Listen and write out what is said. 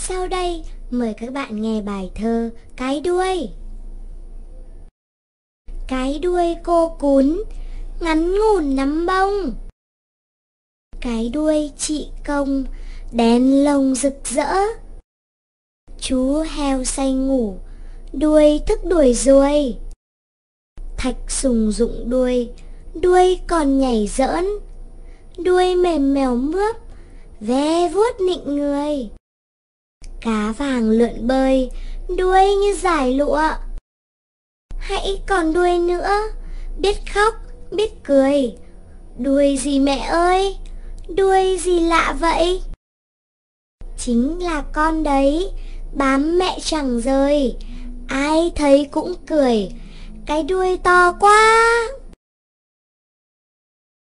Sau đây, mời các bạn nghe bài thơ Cái đuôi. Cái đuôi cô cún, ngắn ngủn nắm bông. Cái đuôi chị công, đen lông rực rỡ. Chú heo say ngủ, đuôi thức đuổi ruồi. Thạch sùng rụng đuôi, đuôi còn nhảy giỡn. Đuôi mềm mèo mướp, ve vuốt nịnh người. Cá vàng lượn bơi, đuôi như dải lụa. Hãy còn đuôi nữa, biết khóc, biết cười. Đuôi gì mẹ ơi, đuôi gì lạ vậy? Chính là con đấy, bám mẹ chẳng rời. Ai thấy cũng cười, cái đuôi to quá.